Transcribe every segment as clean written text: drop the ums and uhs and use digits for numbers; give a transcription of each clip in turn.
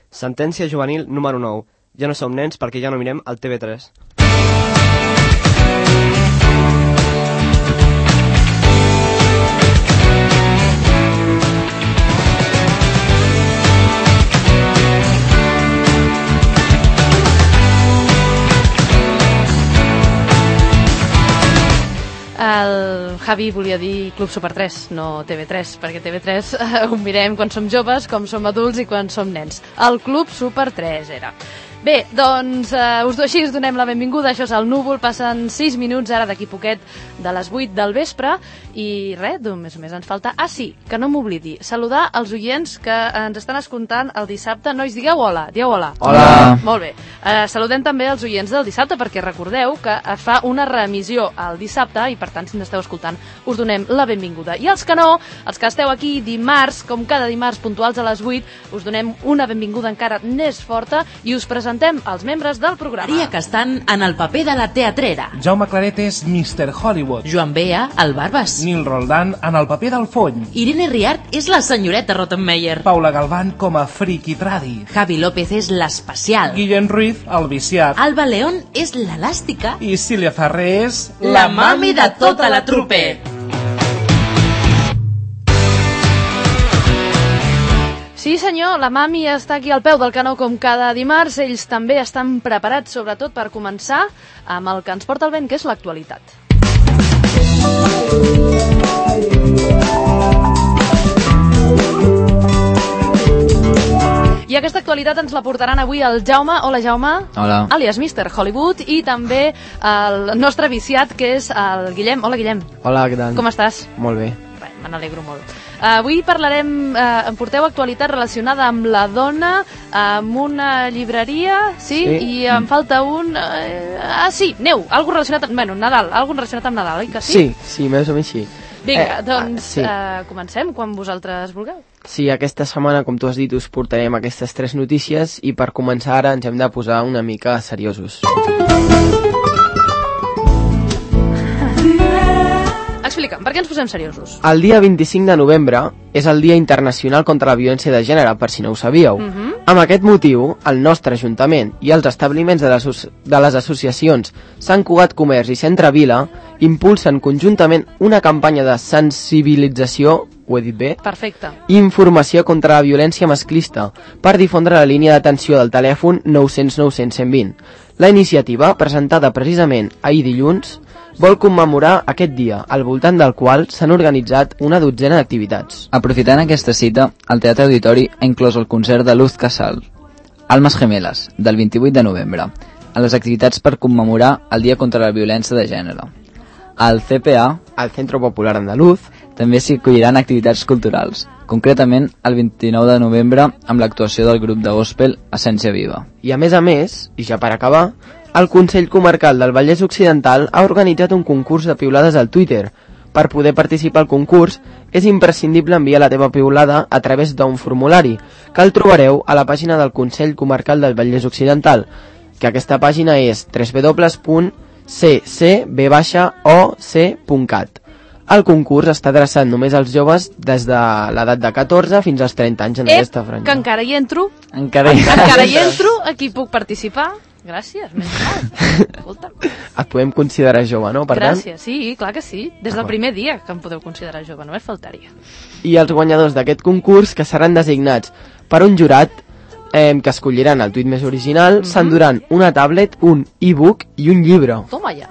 Sentència juvenil número 9. Ja no som nens perquè ja no mirem el TV3. El Javi volia dir Club Super 3, no TV3, perquè TV3 ho mirem quan som joves, com som adults i quan som nens. El Club Super 3 era. Bé, doncs així us donem la benvinguda. Això és el Núvol, passen 6 minuts ara d'aquí poquet de les 8 del vespre i res, més o més ens falta. Ah, sí, que no m'oblidi, saludar els oients que ens estan escoltant el dissabte. Nois, digueu hola, dieu hola. Hola. Molt bé, saludem també els oients del dissabte perquè recordeu que es fa una reemissió el dissabte i per tant si ens esteu escoltant us donem la benvinguda. I els que no, els que esteu aquí dimarts, com cada dimarts puntuals a les 8, us donem una benvinguda encara més forta i us presentem els membres del programa. Maria Castan en el paper de la teatrera. Jaume Claret és Mr. Hollywood. Joan Bea, el Barbas. Nil Roldán en el paper del Fony. Irene Riart és la senyoreta Rottenmeier. Paula Galván com a Friki Tradi. Javi López és l'especial. Guillem Ruiz, el viciat. Alba León és l'elàstica. I Sílvia Ferrer és la mami de tota la trupe. Sí senyor, la mami està aquí al peu del canó com cada dimarts. Ells també estan preparats sobretot per començar amb el que ens porta el vent, que és l'actualitat. I aquesta actualitat ens la portaran avui el Jaume. Hola Jaume. Hola. Alias Mr. Hollywood. I també el nostre viciat, que és el Guillem. Hola Guillem. Hola, què tal? Com estàs? Molt bé. Bé, me n'alegro molt. Avui parlarem, em porteu actualitat relacionada amb la dona, amb una llibreria, sí? I em falta un... sí, neu, algo relacionat amb... Bueno, Nadal, algo relacionat amb Nadal, oi que sí? Sí, més o menys sí. Vinga, doncs sí. Comencem quan vosaltres vulgueu. Sí, aquesta setmana, com tu has dit, us portarem aquestes 3 notícies i per començar ara ens hem de posar una mica seriosos. Explica'm, per què ens posem seriosos? El dia 25 de novembre és el Dia Internacional contra la Violència de Gènere, per si no ho sabíeu. Amb aquest motiu, el nostre Ajuntament i els establiments de les associacions Sant Cugat Comerç i Centre Vila impulsen conjuntament una campanya de sensibilització, ho he dit bé? Perfecte. I informació contra la violència masclista per difondre la línia d'atenció del telèfon 900 900 120. La iniciativa, presentada precisament ahir dilluns, vol commemorar aquest dia, al voltant del qual s'han organitzat una dotzena d'activitats. Aprofitant aquesta cita, el Teatre Auditori ha inclòs el concert de Luz Casal, Almas Gemelas, del 28 de novembre, a les activitats per commemorar el Dia contra la Violència de Gènere. Al CPA, al Centro Popular Andaluz, també s'hi acolliran activitats culturals, concretament el 29 de novembre amb l'actuació del grup de gospel Essència Viva. I a més, i ja per acabar, el Consell Comarcal del Vallès Occidental ha organitzat un concurs de piulades al Twitter. Per poder participar al concurs és imprescindible enviar la teva piulada a través d'un formulari que el trobareu a la pàgina del Consell Comarcal del Vallès Occidental, que aquesta pàgina és www.ccb-oc.cat. El concurs està adreçat només als joves des de l'edat de 14 fins als 30 anys en aquesta franja. Que encara hi entro? Encara hi entro? Aquí puc participar? Gràcies, més mal. Escolta'm. Et podem considerar jove, no? Per Gràcies, sí, clar que sí. Des del primer dia que em podeu considerar jove, només faltaria. I els guanyadors d'aquest concurs, que seran designats per un jurat que escolliran el tuit més original, s'enduran una tablet, un e-book i un llibre. Toma ja.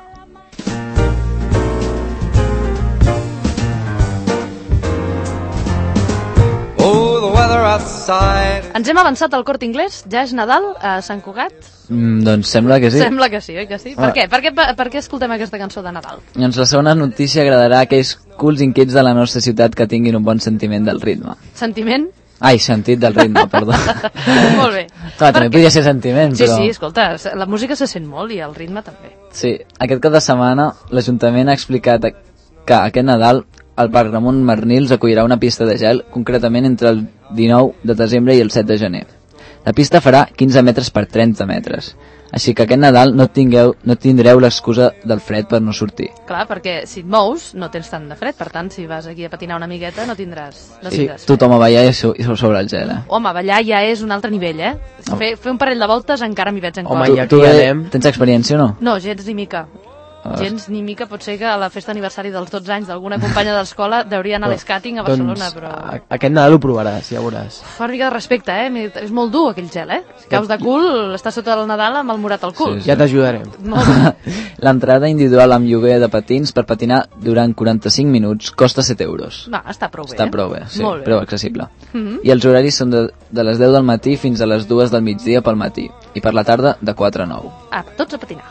Ens hem avançat al Corte Inglés? Ja és Nadal a Sant Cugat? Doncs sembla que sí. Sembla que sí, oi que sí? Per què? Per què escoltem aquesta cançó de Nadal? Doncs la segona notícia agradarà a aquells culs inquiets de la nostra ciutat que tinguin un bon sentiment del ritme. Sentiment? Ai, sentit del ritme, perdó. Molt bé. Clar, també podria ser sentiment, però... Sí, escolta, la música se sent molt i el ritme també. Sí, aquest cap de setmana l'Ajuntament ha explicat que aquest Nadal el Parc Ramon Marnils acollirà una pista de gel, concretament entre el 19 de desembre i el 7 de gener. La pista farà 15 metres per 30 metres. Així que aquest Nadal no tindreu l'excusa del fred per no sortir. Clar, perquè si et mous no tens tant de fred, per tant, si vas aquí a patinar una miqueta no tindràs fred. Tothom a ballar i sobre el gel, Home, ballar ja és un altre nivell, Fer un parell de voltes encara m'hi veig en cor. Home, ja que hi anem... Tens experiència o no? No, gens ni mica. Gens ni mica, pot ser que a la festa d'aniversari dels 12 anys d'alguna companya de l'escola deuria anar a l'escàting a Barcelona, però... Aquest Nadal ho provaràs, ja veuràs. Fa una mica de respecte, És molt dur aquell gel, Si caus de cul, estàs sota el Nadal amb el morat al cul. Ja t'ajudarem. L'entrada individual amb lloguer de patins per patinar durant 45 minuts costa 7 euros. Va, està prou bé. Està prou bé, sí, prou accessible. I els horaris són de les 10 del matí fins a les 2 del migdia pel matí i per la tarda de 4 a 9. Tots a patinar.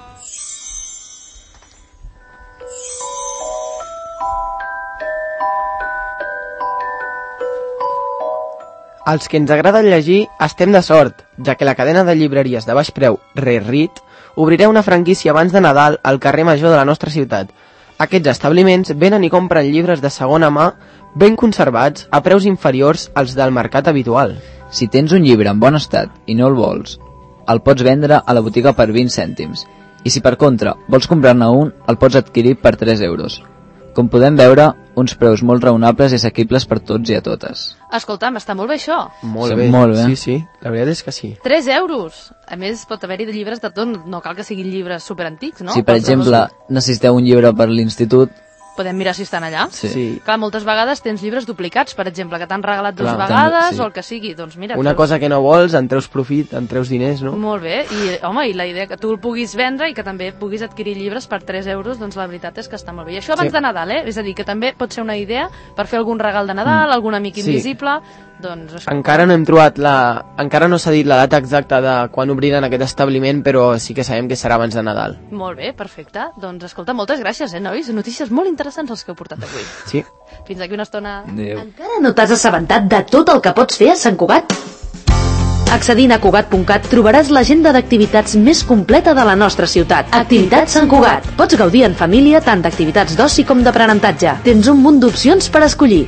Els que ens agrada llegir estem de sort, ja que la cadena de llibreries de baix preu Reread obrirà una franquícia abans de Nadal al carrer Major de la nostra ciutat. Aquests establiments venen i compren llibres de segona mà ben conservats a preus inferiors als del mercat habitual. Si tens un llibre en bon estat i no el vols, el pots vendre a la botiga per 20 cèntims. I si per contra vols comprar-ne un, el pots adquirir per 3 euros. Com podem veure, uns preus molt raonables i assequibles per tots i a totes. Escolta'm, està molt bé això. Molt bé. Sí, la veritat és que sí. 3 euros. A més, pot haver-hi de llibres de tot, no cal que siguin llibres superantics, no? Si, per exemple, necessiteu un llibre per l'institut, podem mirar si estan allà. Sí. Clar, moltes vegades tens llibres duplicats, per exemple, que t'han regalat 2 vegades o el que sigui. Doncs mira, una cosa que no vols, en treus profit, en treus diners, no? Molt bé, i la idea que tu el puguis vendre i que també puguis adquirir llibres per 3 euros, doncs la veritat és que està molt bé. I això abans de Nadal, És a dir, que també pot ser una idea per fer algun regal de Nadal, algun amic invisible... Doncs, encara no hem trobat encara no s'ha dit la data exacta de quan obriran aquest establiment, però sí que sabem que serà abans de Nadal. Molt bé, perfecte. Doncs escolta, moltes gràcies, nois? Notícies molt interessants els que heu portat avui. Sí. Fins aquí una estona. Adéu. Encara no t'has assabentat de tot el que pots fer a Sant Cugat? Accedint a Cugat.cat trobaràs l'agenda d'activitats més completa de la nostra ciutat. Activitats Sant Cugat. Pots gaudir en família tant d'activitats d'oci com d'aprenentatge. Tens un munt d'opcions per escollir.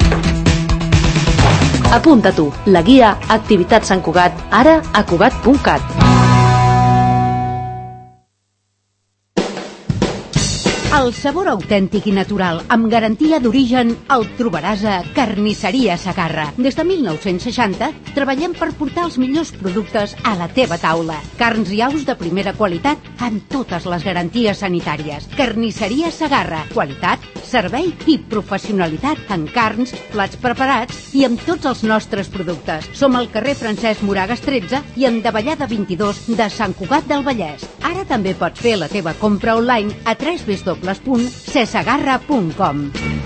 Apunta tu, la guia Activitats Sant Cugat, ara a Cugat.cat. El sabor autèntic i natural, amb garantia d'origen, el trobaràs a Carnisseria Segarra. Des de 1960 treballem per portar els millors productes a la teva taula. Carns i aus de primera qualitat amb totes les garanties sanitàries. Carnisseria Segarra. Qualitat, servei i professionalitat en carns, plats preparats i amb tots els nostres productes. Som al carrer Francesc Moragas 13 i en Davallada 22 de Sant Cugat del Vallès. Ara també pots fer la teva compra online a www.cesegarra.com.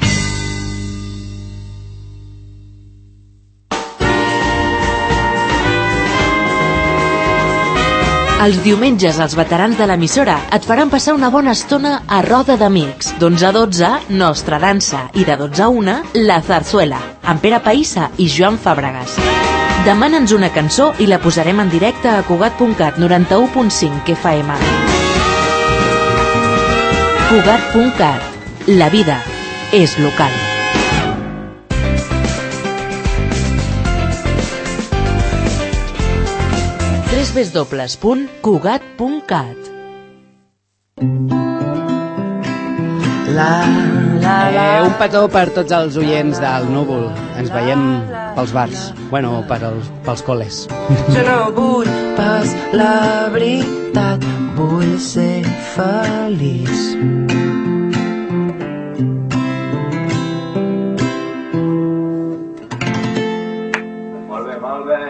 Els diumenges els veterans de l'emissora et faran passar una bona estona a roda d'amics. D'11 a 12, Nostra Dansa, i de 12 a 1, La Zarzuela, amb Pere Païssa i Joan Fàbregas. Demana'ns una cançó i la posarem en directe a Cugat.cat 91.5 FM. Cugat.cat. La vida és local. www.cugat.cat. Un petó per tots els oients del Núvol. Ens veiem pels bars. Bueno, pels col·les. Jo no vull pas la veritat, vull ser feliç. Molt bé, molt bé.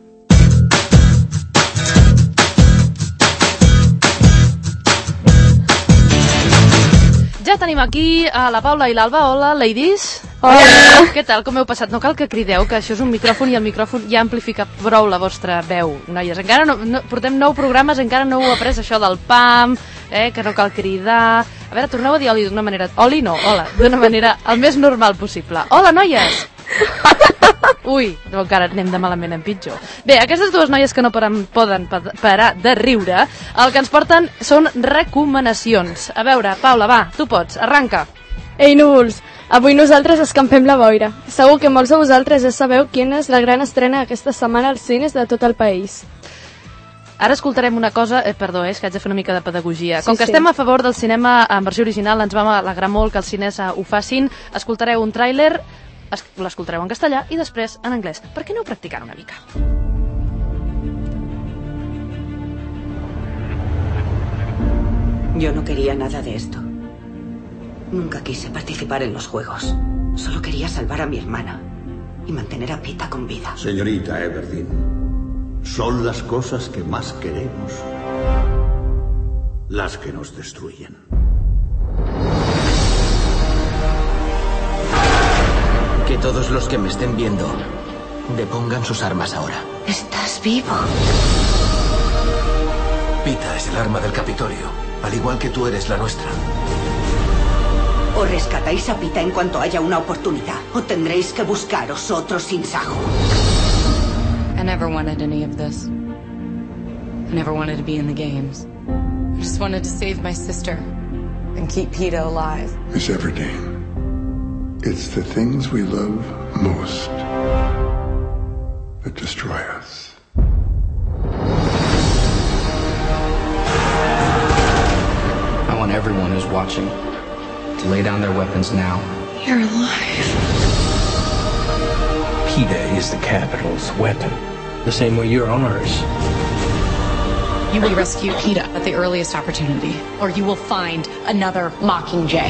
Ja tenim aquí a la Paula i l'Alba. Hola, ladies. Hola. Què tal, com heu passat? No cal que crideu, que això és un micròfon i el micròfon ja amplifica prou la vostra veu, noies. Encara no, portem 9 programes, encara no heu après això del PAM, que no cal cridar. A veure, torneu a dir oli d'una manera... Oli no, hola, d'una manera el més normal possible. Hola, noies! Ui, encara anem de malament en pitjor. Bé, aquestes dues noies que no poden parar de riure, el que ens porten són recomanacions. A veure, Paula, va, tu pots, arranca. Ei, núvols, Avui nosaltres escampem la boira. Segur que molts de vosaltres ja sabeu quina és la gran estrena aquesta setmana als cines de tot el país. Ara escoltarem una cosa, perdó, és que haig de fer una mica de pedagogia. Com que estem a favor del cinema en versió original, ens vam alegrar molt que els cines ho facin. Escoltareu un tràiler, l'escoltareu en castellà i després en anglès. Per què no ho practicant una mica? Yo no quería nada de esto. Nunca quise participar en los juegos. Solo quería salvar a mi hermana y mantener a Pita con vida. Señorita Everdeen, son las cosas que más queremos las que nos destruyen. Que todos los que me estén viendo depongan sus armas ahora. ¿Estás vivo? Pita es el arma del Capitolio, al igual que tú eres la nuestra. O rescatáis a Pita en cuanto haya una oportunidad, o tendréis que buscaros otro sinsajo. I never wanted any of this. I never wanted to be in the games. I just wanted to save my sister and keep Pita alive. Miss Everdeen, it's the things we love most that destroy us. I want everyone who's watching to lay down their weapons now. You're alive. Pita is the Capitol's weapon, the same way you're ours. You will rescue Pita at the earliest opportunity, or you will find another Mockingjay.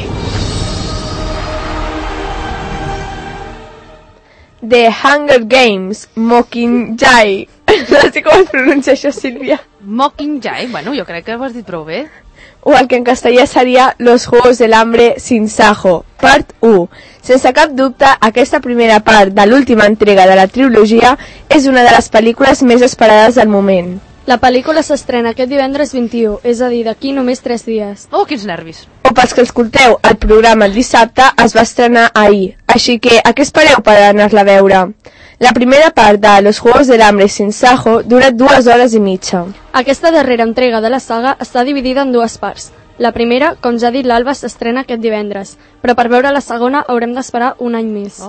The Hunger Games, Mockingjay. No sé com es pronuncia això, Sílvia. Mockingjay, bueno, jo crec que ho has dit prou bé. O el que en castellà seria Los Juegos del Hambre sin Sajo, part 1. Sense cap dubte, aquesta primera part de l'última entrega de la trilogia és una de les pel·lícules més esperades del moment. La pel·lícula s'estrena aquest divendres 21, és a dir, d'aquí només 3 dies. Oh, quins nervis! O pels que escolteu el programa el dissabte, es va estrenar ahir. Així que, a què espereu per anar-la a veure? La primera part de Los Juegos del Hambre sin Sajo dura 2 hores i mitja. Aquesta darrera entrega de la saga està dividida en 2 parts. La primera, com ja ha dit l'Alba, s'estrena aquest divendres, però per veure la segona haurem d'esperar un any més.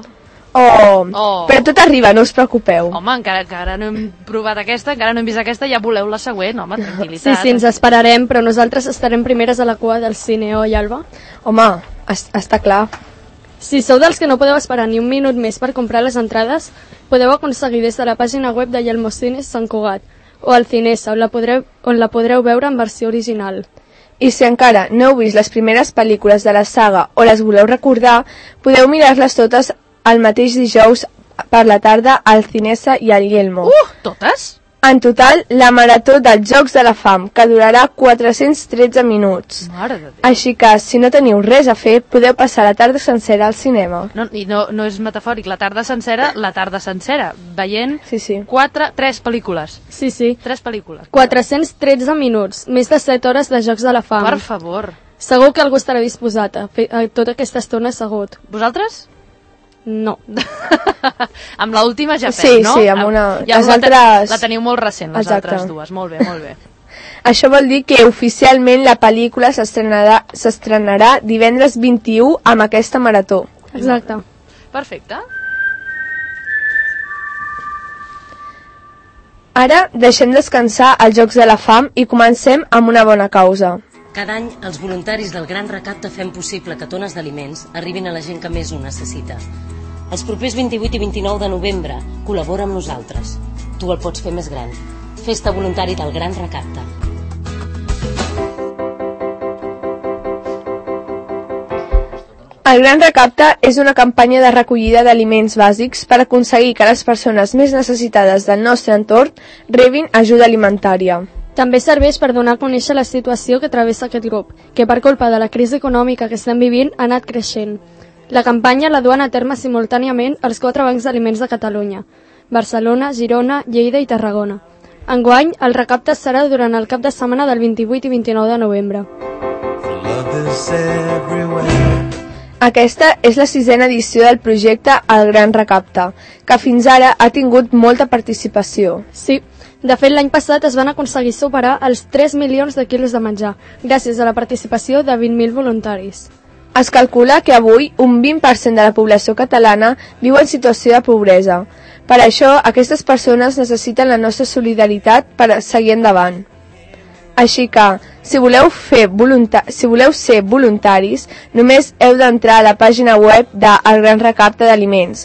Però tot arriba, no us preocupeu. Home, encara no hem provat aquesta, encara no hem vist aquesta, ja voleu la següent, home, tranquil·litat. Sí, ens esperarem, però nosaltres estarem primeres a la cua del cine, oi, Alba? Home, està clar. Si sou dels que no podeu esperar ni un minut més per comprar les entrades, podeu aconseguir des de la pàgina web de Yelmocines Sant Cugat o al Cinesa, on la podreu veure en versió original. I si encara no heu vist les primeres pel·lícules de la saga o les voleu recordar, podeu mirar-les totes el mateix dijous per la tarda al Cinesa i al Yelmo. Totes? En total, la marató dels Jocs de la Fam, que durarà 413 minuts. Mare de Déu. Així que, si no teniu res a fer, podeu passar la tarda sencera al cinema. I no és metafòric, la tarda sencera, veient 3 pel·lícules. Sí. 3 pel·lícules. 413 minuts, més de 7 hores de Jocs de la Fam. Per favor. Segur que algú estarà disposat a fer tota aquesta estona assegut. Vosaltres? No. Amb l'última ja fem, no? Sí, amb una... Ja la teniu molt recent, les altres dues. Molt bé. Això vol dir que oficialment la pel·lícula s'estrenarà divendres 21 amb aquesta marató. Exacte. Perfecte. Ara deixem descansar els Jocs de la Fam i comencem amb una bona causa. Cada any, els voluntaris del Gran Recapte fem possible que tones d'aliments arribin a la gent que més ho necessita. Els propers 28 i 29 de novembre col·labora amb nosaltres. Tu el pots fer més gran. Festa voluntari del Gran Recapte. El Gran Recapte és una campanya de recollida d'aliments bàsics per aconseguir que les persones més necessitades del nostre entorn rebin ajuda alimentària. També serveix per donar a conèixer la situació que travessa aquest grup, que per culpa de la crisi econòmica que estem vivint ha anat creixent. La campanya la duen a terme simultàniament els 4 bancs d'aliments de Catalunya: Barcelona, Girona, Lleida i Tarragona. Enguany, el recapte serà durant el cap de setmana del 28 i 29 de novembre. Aquesta és la 6ª edició del projecte El Gran Recapte, que fins ara ha tingut molta participació. Sí. De fet, l'any passat es van aconseguir superar els 3 milions de quilos de menjar, gràcies a la participació de 20.000 voluntaris. Es calcula que avui un 20% de la població catalana viu en situació de pobresa. Per això, aquestes persones necessiten la nostra solidaritat per seguir endavant. Així que, si voleu ser voluntaris, només heu d'entrar a la pàgina web del Gran Recapte d'Aliments,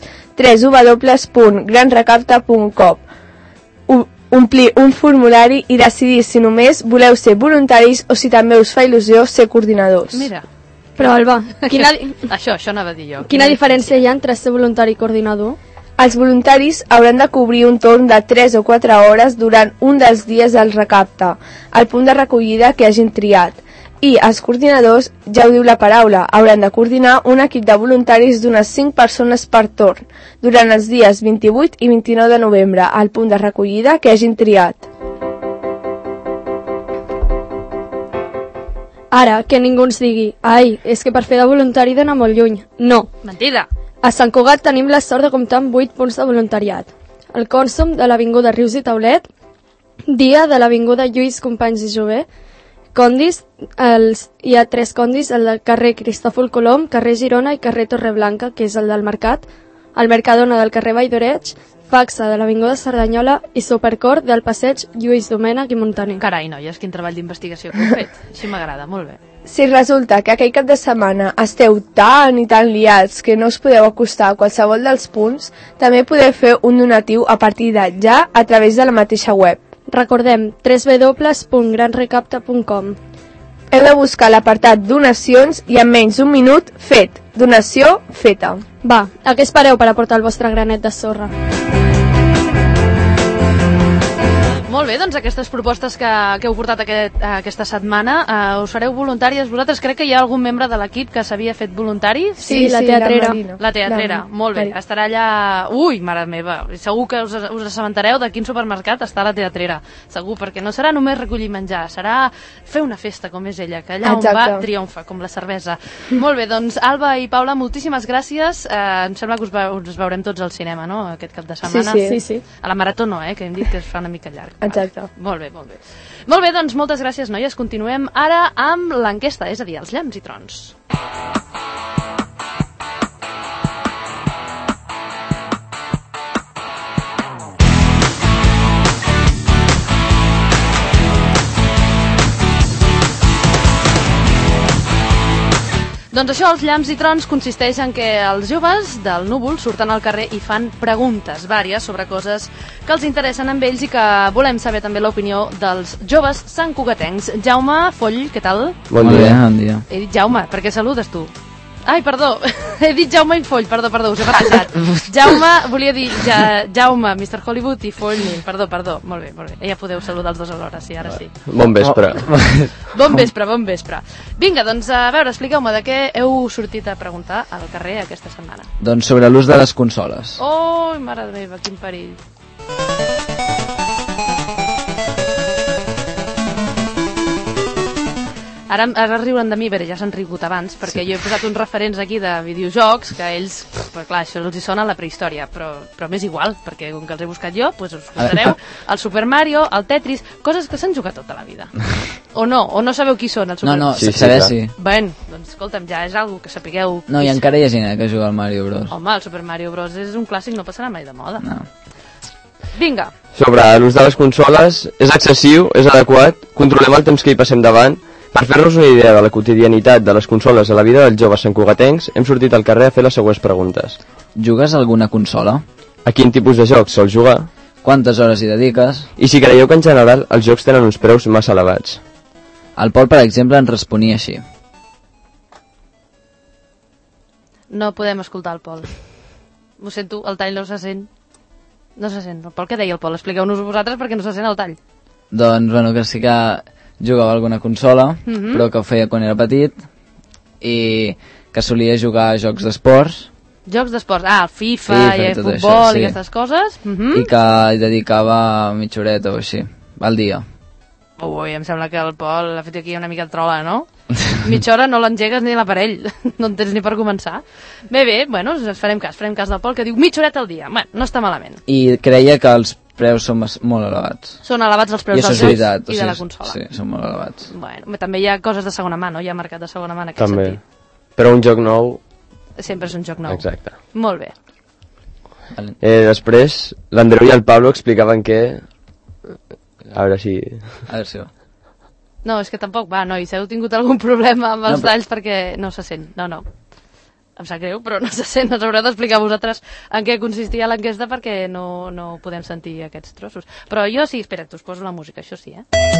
www.granrecapte.com, omplir un formulari i decidir si només voleu ser voluntaris o si també us fa il·lusió ser coordinadors. Mira. Però, Alba, Això anava a dir jo. Quina diferència hi ha entre ser voluntari i coordinador? Els voluntaris hauran de cobrir un torn de 3 o 4 hores durant un dels dies del recapte, al punt de recollida que hagin triat. I els coordinadors, ja ho diu la paraula, hauran de coordinar un equip de voluntaris d'unes 5 persones per torn, durant els dies 28 i 29 de novembre, al punt de recollida que hagin triat. Ara, que ningú ens digui, ai, és que per fer de voluntari he d'anar molt lluny. No. Mentida. A Sant Cugat tenim la sort de comptar amb 8 punts de voluntariat. El Consum de l'Avinguda Rius i Taulet, Dia de l'Avinguda Lluís Companys i Jové, Condis, hi ha 3 condis, el del carrer Cristòfol Colom, carrer Girona i carrer Torreblanca, que és el del Mercat, el Mercadona del carrer Vall d'Oreig, Faxa de l'Avinguda Cerdanyola i Supercor del passeig Lluís Domènech i Montaner. Carai, noies, quin treball d'investigació que heu fet. Així m'agrada, molt bé. Si resulta que aquell cap de setmana esteu tan i tan liats que no us podeu acostar a qualsevol dels punts, també podeu fer un donatiu a partir de ja a través de la mateixa web. Recordem, www.granrecapte.com. Heu de buscar l'apartat donacions i en menys d'un minut fet. Donació feta. Va, a què espereu per aportar el vostre granet de sorra? Molt bé, doncs aquestes propostes que heu portat aquesta setmana, us fareu voluntàries vosaltres? Crec que hi ha algun membre de l'equip que s'havia fet voluntari? Sí, la teatrera. La teatrera, molt bé. Estarà allà... Ui, mare meva, segur que us assabentareu de quin supermercat està la teatrera. Segur, perquè no serà només recollir menjar, serà fer una festa, com és ella, que allà on va triomfa, com la cervesa. Molt bé, doncs Alba i Paula, moltíssimes gràcies. Em sembla que us veurem tots al cinema, no?, aquest cap de setmana. Sí. A la Marató no, que hem dit que es fa una mica llarg. Exacte. Molt bé, molt bé. Molt bé, doncs moltes gràcies, noies. Continuem ara amb l'enquesta, és a dir, els llamps i trons. Doncs això, els llamps i trons, consisteix en que els joves del núvol surten al carrer i fan preguntes vàries sobre coses que els interessen amb ells i que volem saber també l'opinió dels joves santcugatencs. Jaume Foll, què tal? Bon dia. He dit Jaume, per què saludes tu? Ai, perdó, he dit Jaume i Foll, perdó, us he batejat. Jaume, volia dir Jaume, Mr. Hollywood i Foll, perdó, molt bé. Ja podeu saludar els dos alhora, sí, ara sí. Bon vespre. Bon vespre. Vinga, doncs, a veure, expliqueu-me de què heu sortit a preguntar al carrer aquesta setmana. Doncs sobre l'ús de les consoles. Oh, mare meva, quin perill. Ara riuen de mi, bé, ja s'han rigut abans, perquè jo he posat uns referents aquí de videojocs que ells, clar, això els hi sona a la prehistòria, però m'és igual, perquè com que els he buscat jo, doncs us posareu el Super Mario, el Tetris, coses que s'han jugat tota la vida. O no sabeu qui són, el Super Mario? No, saber sí. Bé, doncs escolta'm, ja és algo que sapigueu. No, i encara hi ha gent que juga al Mario Bros. Home, el Super Mario Bros és un clàssic, no passarà mai de moda. No. Vinga. Sobre l'ús de les consoles, és excessiu, és adequat, controlem el temps que hi passem davant. Per fer-nos una idea de la quotidianitat de les consoles a la vida dels joves santcugatencs, hem sortit al carrer a fer les següents preguntes. Jugues a alguna consola? A quin tipus de jocs sols jugar? Quantes hores hi dediques? I si creieu que en general els jocs tenen uns preus massa elevats? El Pol, per exemple, ens responia així. No podem escoltar el Pol. Ho sento, el tall no se sent. No se sent. El Pol, què deia el Pol? Expliqueu-nos vosaltres perquè no se sent el tall. Doncs, bueno, que sí que jugava a alguna consola, però que ho feia quan era petit, i que solia jugar a jocs d'esports. Jocs d'esports, el FIFA i el futbol això, sí. I aquestes coses. I que hi dedicava mitja horeta o així, al dia. Ui, em sembla que el Pol ha fet aquí una mica de trola, no? Mitja hora no l'engegues ni l'aparell, no en tens ni per començar. Bé, bueno, farem cas del Pol, que diu mitja horeta al dia. Bueno, no està malament. I creia que els preus són molt elevats. Són elevats els preus dels jocs i de la consola. Sí, són molt elevats. Bueno, també hi ha coses de segona mà, no? Hi ha mercat de segona mà en aquest sentit. Però un joc nou... Sempre és un joc nou. Exacte. Molt bé. Després, l'Andreu i el Pablo explicaven que... A veure si... A veure si... No, és que tampoc va, nois, heu tingut algun problema amb els talls perquè no se sent. No. Em sap greu, però no se sent. Ens haureu d'explicar vosaltres en què consistia l'enquesta perquè no podem sentir aquests trossos. Però jo sí, espera't, us poso la música, això sí,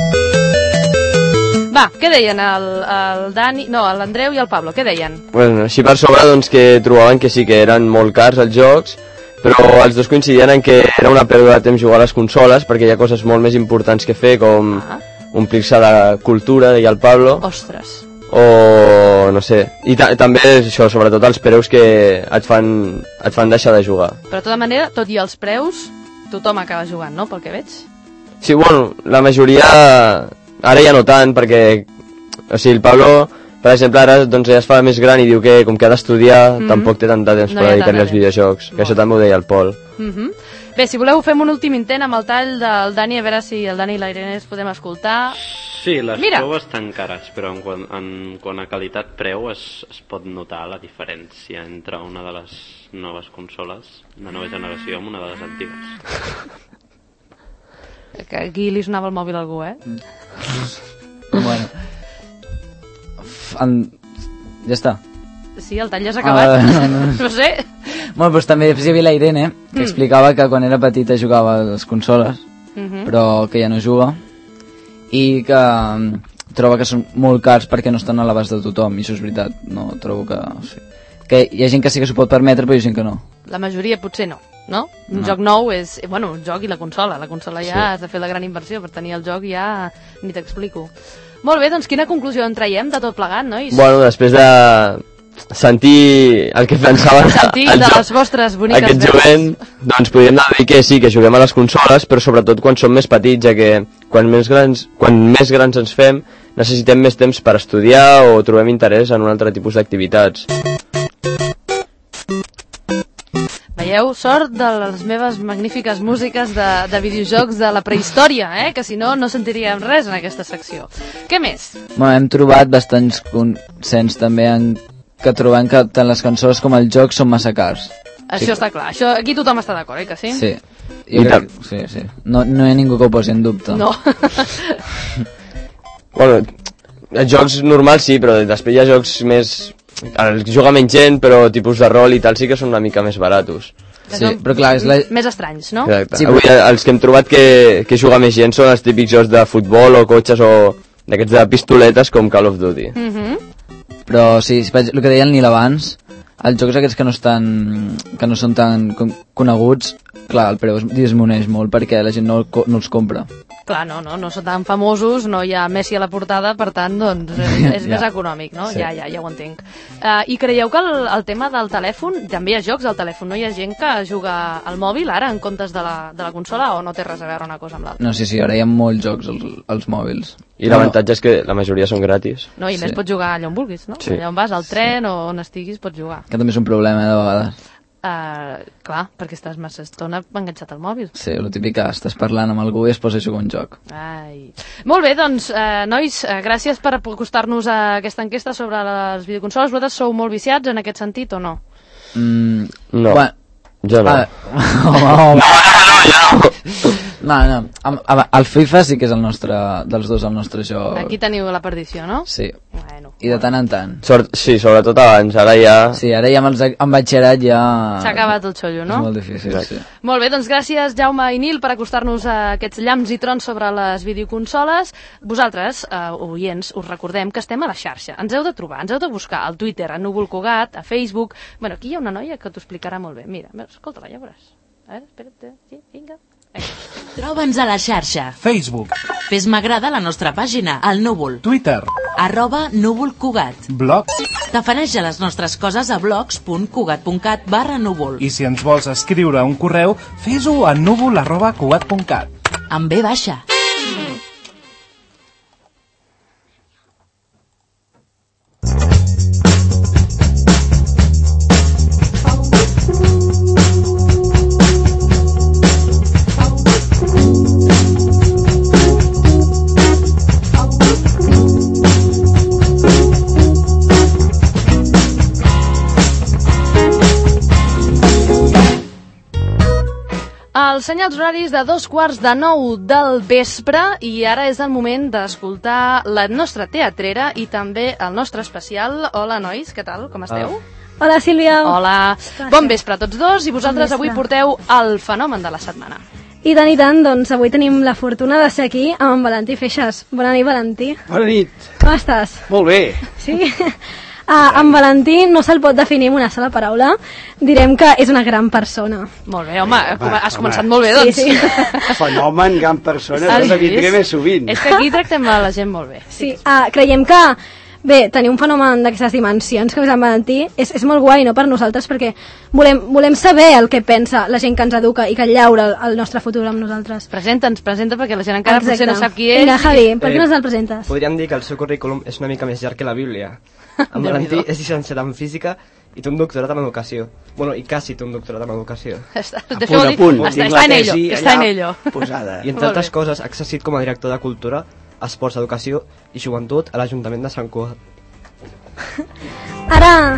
Va, què deien el Dani... No, l'Andreu i el Pablo, què deien? Bueno, així per sobre, doncs, que trobaven que sí que eren molt cars els jocs, però els dos coincidien en que era una pèrdua de temps jugar a les consoles perquè hi ha coses molt més importants que fer, com omplir-se de cultura, deia el Pablo. Ostres. O no sé, i també això, sobretot els preus que et fan deixar de jugar. Però de tota manera, tot i els preus, tothom acaba jugant, no?, pel que veig. Sí, bueno, la majoria ara ja no tant, perquè o sigui, el Pablo, per exemple, ara doncs, ja es fa més gran i diu que com que ha d'estudiar tampoc té tant de temps per dedicar-li als videojocs, que això també ho deia el Pol. Bé, si voleu fem un últim intent amb el tall del Dani, a veure si el Dani i la Irene es podem escoltar. Sí, les proves estan cares, però en quant a qualitat-preu es pot notar la diferència entre una de les noves consoles de nova generació amb una de les antigues. Que aquí li sonava el mòbil a algú, Bueno. Ja està. Sí, el tall ja s'ha acabat. No sé. Bueno, doncs també hi havia la Irene, que explicava que quan era petita jugava a les consoles, però que ja no juga, i que troba que són molt cars perquè no estan a l'abast de tothom, i això és veritat. No trobo que... O sigui, que hi ha gent que sí que s'ho pot permetre, però hi ha gent que no. La majoria potser no, no? Un joc nou és... Bueno, un joc i la consola. La consola ja has de fer la gran inversió, per tenir el joc ja ni t'explico. Molt bé, doncs quina conclusió en traiem de tot plegat, nois? Bueno, després de sentir el que pensaven de les vostres boniques aquest jovent, doncs podríem dir que sí, que juguem a les consoles, però sobretot quan som més petits, ja que quan més grans ens fem necessitem més temps per estudiar o trobem interès en un altre tipus d'activitats. Veieu, sort de les meves magnífiques músiques de videojocs de la prehistòria, que si no, no sentiríem res en aquesta secció. Què més? Bueno, hem trobat bastants consens també en que trobem que tant les consoles com els jocs són massa cars. Això està clar, aquí tothom està d'acord, que sí? Sí. Sí. No hi ha ningú que ho posi en dubte. No. Bueno, els jocs normals sí, però després hi ha jocs més... Els juga menys gent, però tipus de rol i tal sí que són una mica més baratos. Sí, però clar, més estranys, no? Exacte. Sí, avui els que hem trobat que juga més gent són els típics jocs de futbol o cotxes o d'aquests de pistoletes com Call of Duty. Però sí, el que deia el Nil abans, els jocs aquests que no són tan coneguts, clar, el preu disminueix molt perquè la gent no els compra. Clar, no són tan famosos, no hi ha Messi a la portada, per tant, doncs, és més econòmic, no? Sí. Ja ho entenc. I creieu que el tema del telèfon, també hi ha jocs al telèfon, no hi ha gent que juga al mòbil ara en comptes de la consola, o no té res a veure una cosa amb l'altra? No, sí, ara hi ha molts jocs als mòbils. I l'avantatge és que la majoria són gratis. No, i més pots jugar allà on vulguis, no? Sí. Allà on vas, al tren o on estiguis, pots jugar. Que també és un problema, de vegades. Clar, perquè estàs massa estona enganxat al mòbil. Sí, el típic que estàs parlant amb algú i es posa a jugar un joc. Molt bé, doncs, nois, gràcies per acostar-nos a aquesta enquesta sobre les videoconsoles. Vosaltres sou molt viciats en aquest sentit o no? No, jo no. No. El FIFA sí que és dels dos el nostre joc. Aquí teniu la perdició, no? Sí. I de tant en tant. Sí, sobretot abans, ara ja... Sí, ara ja amb batxillerat ja... S'ha acabat el xollo, no? És molt difícil, sí. Molt bé, doncs gràcies Jaume i Nil per acostar-nos a aquests llamps i trons sobre les videoconsoles. Vosaltres, oients, us recordem que estem a la xarxa. Ens heu de trobar, ens heu de buscar al Twitter, a Núvol Cugat, a Facebook... Bueno, aquí hi ha una noia que t'ho explicarà molt bé. Mira, escolta-la, ja veuràs. A veure, espera't, sí, vinga. Troba'ns a la xarxa. Facebook. Fes m'agrada a la nostra pàgina, al Núvol. Twitter. @núvolcugat. Blog. Tafaneja les nostres coses a blogs.cugat.cat/núvol. I si ens vols escriure un correu, fes-ho a núvol@cugat.cat. Amb B baixa. els senyals horaris de 8:45 del vespre i ara és el moment d'escoltar la nostra teatrera i també el nostre especial. Hola, nois, què tal? Com esteu? Hola, Sílvia. Hola. Bon vespre a tots dos i vosaltres avui porteu el fenomen de la setmana. I tant, doncs avui tenim la fortuna de ser aquí amb en Valentí Feixas. Bona nit, Valentí. Bona nit. Com estàs? Molt bé. Sí? En Valentí no se'l pot definir amb una sola paraula. Direm que és una gran persona. Molt bé, home, has començat molt bé, doncs. Sí. Fenomen, gran persona, no vindré més sovint. És que aquí tractem a la gent molt bé. Sí, creiem que bé, tenir un fenomen d'aquestes dimensions que és en Valentí és molt guai, no, per nosaltres, perquè volem saber el que pensa la gent que ens educa i que llaura el nostre futur amb nosaltres. Presenta perquè la gent encara potser no sap qui és. Vinga, Javi, per què no ens el presentes? Podríem dir que el seu currículum és una mica més llarg que la Bíblia. En Valentí és llicenciat en física i té un doctorat en educació. Bueno, i quasi té un doctorat en educació. Està en ello. I entre altres coses ha exercit com a director de Cultura, Esports, Educació i Joventut a l'Ajuntament de Sant Cugat. Ara...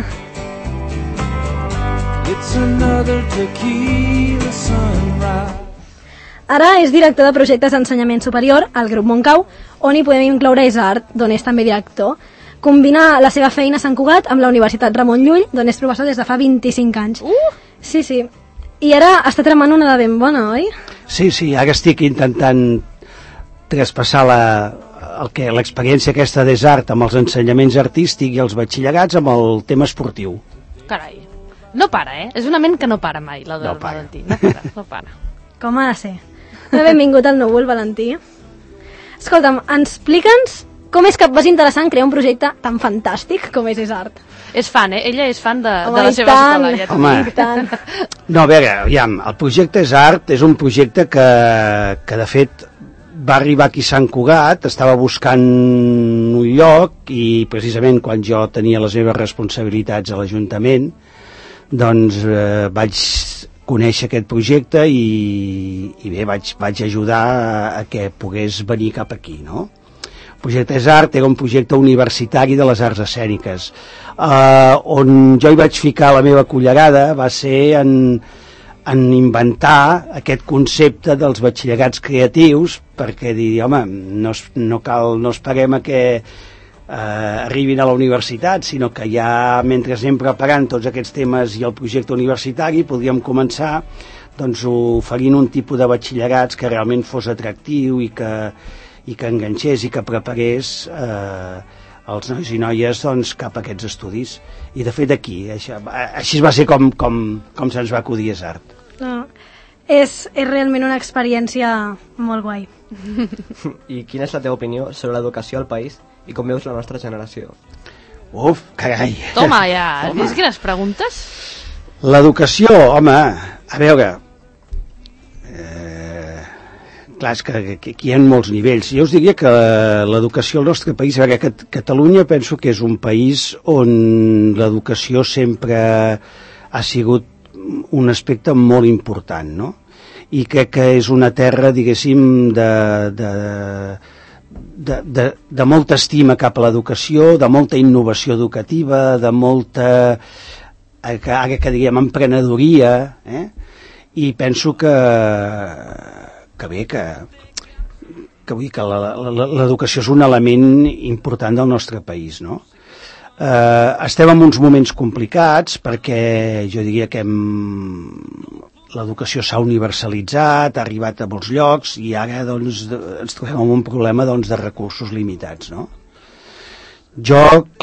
Ara és director de projectes d'ensenyament superior al Grup Montcau, on hi podem incloure Isart, d'on és també director. Combina la seva feina a Sant Cugat amb la Universitat Ramon Llull, d'on és professor des de fa 25 anys. Sí. I ara està tramant una de ben bona, oi? Sí, ara estic intentant traspassar l'experiència aquesta d'Isart amb els ensenyaments artístics i els batxillerats amb el tema esportiu. Carai, no para, És una ment que no para mai, la del Valentí. No para. Com ha de ser? Benvingut al Núvol, Valentí. Escolta'm, explica'ns com és que vas interessant crear un projecte tan fantàstic com és Isart. És fan, Ella és fan de la seva escola. Ja Home, no, a veure, aviam, el projecte Isart és un projecte que de fet va arribar aquí a Sant Cugat, estava buscant un lloc i precisament quan jo tenia les meves responsabilitats a l'Ajuntament doncs vaig conèixer aquest projecte i bé, vaig ajudar a que pogués venir cap aquí, no? El projecte Isart era un projecte universitari de les arts escèniques. On jo hi vaig ficar la meva cullerada va ser en inventar aquest concepte dels batxillerats creatius perquè dir, home, no esperem a que arribin a la universitat, sinó que ja mentre anem preparant tots aquests temes i el projecte universitari podríem començar doncs oferint un tipus de batxillerats que realment fos atractiu i que enganxés i que preparés els nois i noies doncs, cap a aquests estudis. I de fet aquí, així va ser com se'ns va acudir Isart. No, és realment una experiència molt guai. I quina és la teva opinió sobre l'educació al país i com veus la nostra generació? Uf, carai! Toma, ja! Has vist quines preguntes? L'educació, home, a veure... clar, és que aquí hi ha molts nivells. Jo us diria que l'educació al nostre país, a veure, Catalunya penso que és un país on l'educació sempre ha sigut un aspecte molt important, no? I crec que és una terra, diguéssim, de molta estima cap a l'educació, de molta innovació educativa, de molta, ara que diguem, emprenedoria, i penso que bé, que vull que l'educació és un element important del nostre país, no? Estem en uns moments complicats perquè jo diria que l'educació s'ha universalitzat, ha arribat a molts llocs i ara doncs, ens trobem amb un problema doncs, de recursos limitats, no? Jo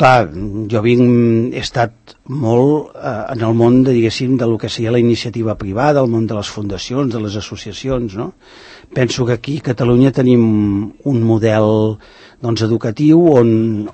he estat molt en el món diguéssim, del que seria la iniciativa privada, el món de les fundacions, de les associacions, no? Penso que aquí a Catalunya tenim un model doncs, educatiu on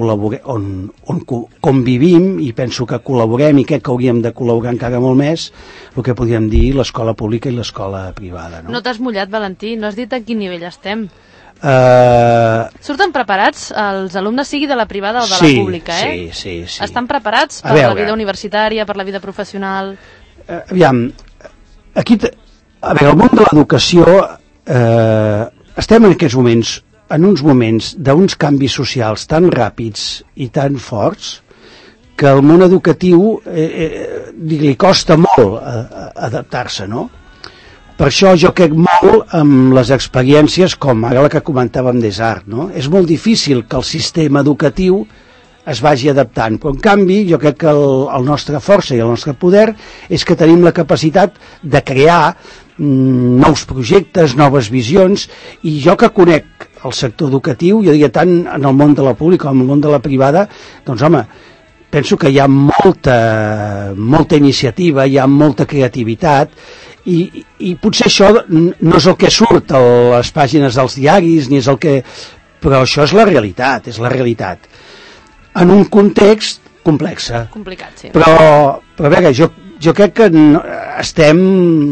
convivim i penso que col·laborem i crec que hauríem de col·laborar encara molt més el que podríem dir l'escola pública i l'escola privada. No t'has mullat, Valentí, no has dit a quin nivell estem. Surten preparats els alumnes, sigui de la privada o de la pública, Sí. Estan preparats per la vida universitària, per la vida professional? Aviam, aquí, el món de l'educació, estem en aquests moments, en uns moments d'uns canvis socials tan ràpids i tan forts que el món educatiu li costa molt adaptar-se, no? Per això jo crec molt amb les experiències com ara la que comentàvem d'ESAR, no? És molt difícil que el sistema educatiu es vagi adaptant, però en canvi jo crec que el nostre força i el nostre poder és que tenim la capacitat de crear nous projectes, noves visions, i jo que conec el sector educatiu, jo diria tant en el món de la pública com en el món de la privada, doncs home, penso que hi ha molta iniciativa, hi ha molta creativitat, i potser això no és el que surt a les pàgines dels diaris, ni és el que... però això és la realitat, en un context complex. Complicat, sí. Però a veure, jo crec que estem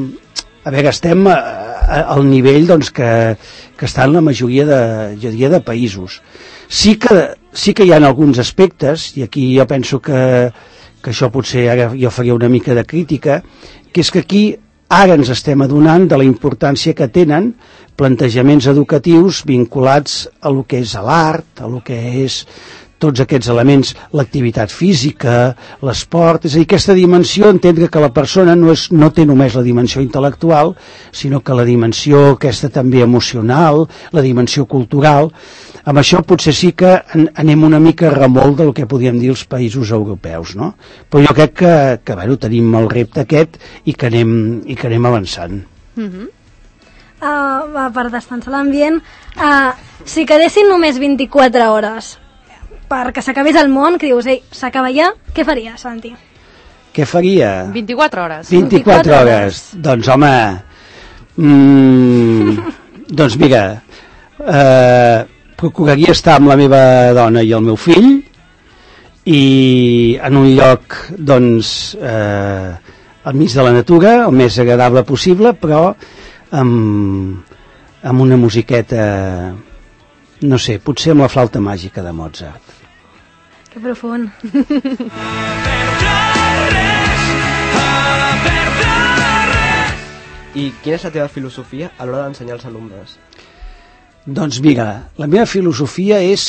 al nivell doncs, que estan la majoria de països. Sí que hi ha alguns aspectes, i aquí jo penso que això potser ara jo faria una mica de crítica, que és que aquí ara ens estem adonant de la importància que tenen plantejaments educatius vinculats a lo que és l'art, a lo que és tots aquests elements, l'activitat física, l'esport, és a dir, aquesta dimensió, entendre que la persona no té només la dimensió intel·lectual, sinó que la dimensió aquesta també emocional, la dimensió cultural. Amb això potser sí que anem una mica a remolc del que podríem dir els països europeus, no? Però jo crec que bueno, tenim el repte aquest i que anem avançant. Per descansar l'ambient, si quedessin només 24 hores perquè s'acabés el món, que dius, ei, s'acaba ja, què faries, Santi? Què faria? 24 hores. 24 hores. Doncs, home, doncs mira, procuraria estar amb la meva dona i el meu fill, i en un lloc, doncs, al mig de la natura, el més agradable possible, però amb una musiqueta, no sé, potser amb la flauta màgica de Mozart. Que profund. I quina és la teva filosofia a l'hora d'ensenyar als alumnes? Doncs mira, la meva filosofia és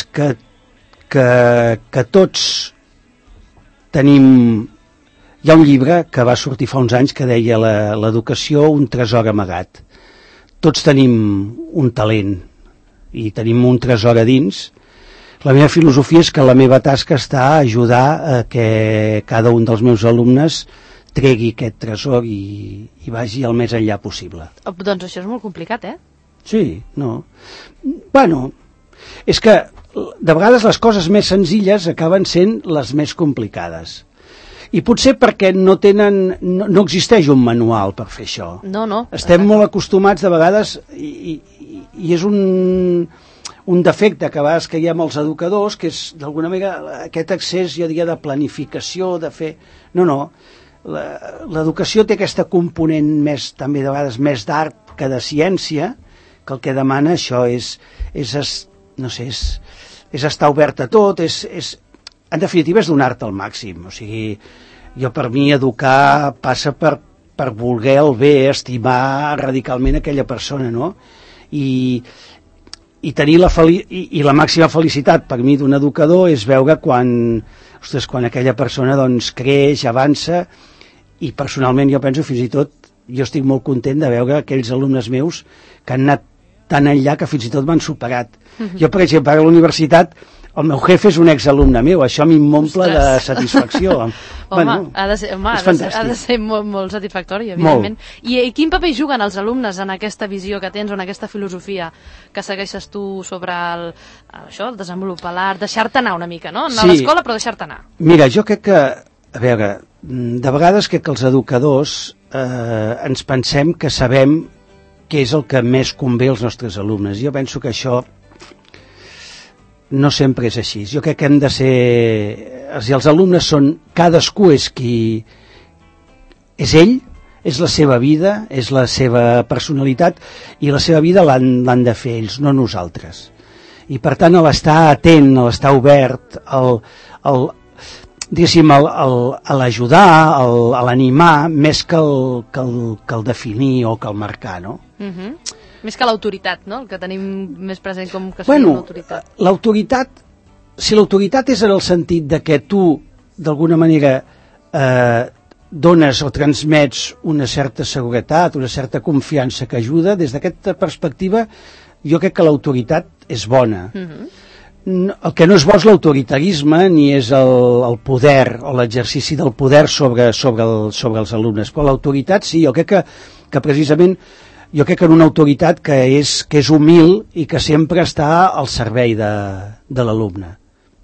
que tots tenim... Hi ha un llibre que va sortir fa uns anys que deia l'educació, un tresor amagat. Tots tenim un talent i tenim un tresor a dins. La meva filosofia és que la meva tasca està a ajudar a que cada un dels meus alumnes tregui aquest tresor i vagi el més enllà possible. Doncs això és molt complicat, eh? Sí, no. Bueno, és que de vegades les coses més senzilles acaben sent les més complicades. I potser perquè no existeix un manual per fer això. No. Estem molt acostumats de vegades i és un defecte que a vegades que hi ha amb els educadors, que és d'alguna manera aquest excés, jo diria, de planificació, de fer... No. L'educació té aquesta component més, també de vegades més d'art que de ciència, que el que demana això és estar obert a tot, en definitiva és donar-te al màxim. O sigui, jo per mi educar passa per voler el bé, estimar radicalment aquella persona, no? I tenir la màxima felicitat per mi d'un educador és veure quan aquella persona doncs creix, avança, i personalment jo penso, fins i tot jo estic molt content de veure aquells alumnes meus que han anat tan enllà que fins i tot m'han superat. Jo, per exemple, a la universitat el meu jefe és un exalumne meu, això m'omple de satisfacció. Home, ha de ser molt satisfactori, evidentment. I quin paper juguen els alumnes en aquesta visió que tens o en aquesta filosofia que segueixes tu sobre el desenvolupar l'art, deixar-te anar una mica, no? No a l'escola, però deixar-te anar. Mira, jo crec que, a veure, de vegades crec que els educadors ens pensem que sabem què és el que més convé als nostres alumnes. Jo penso que això no sempre és així. Jo crec que hem de ser... Si els alumnes són... Cadascú és qui... És ell, és la seva vida, és la seva personalitat, i la seva vida l'han de fer ells, no nosaltres. I per tant, a l'estar atent, a l'estar obert, diguéssim, a l'ajudar, a l'animar, més que el definir o que el marcar, no? Més que l'autoritat, no? El que tenim més present com que sigui l'autoritat. L'autoritat, si l'autoritat és en el sentit de que tu, d'alguna manera, dones o transmets una certa seguretat, una certa confiança que ajuda. Des d'aquesta perspectiva, jo crec que l'autoritat és bona. El que no és bo és l'autoritarisme, ni és el poder o l'exercici del poder sobre els alumnes, però l'autoritat sí, jo crec que precisament jo crec que en una autoritat que és humil i que sempre està al servei de l'alumne.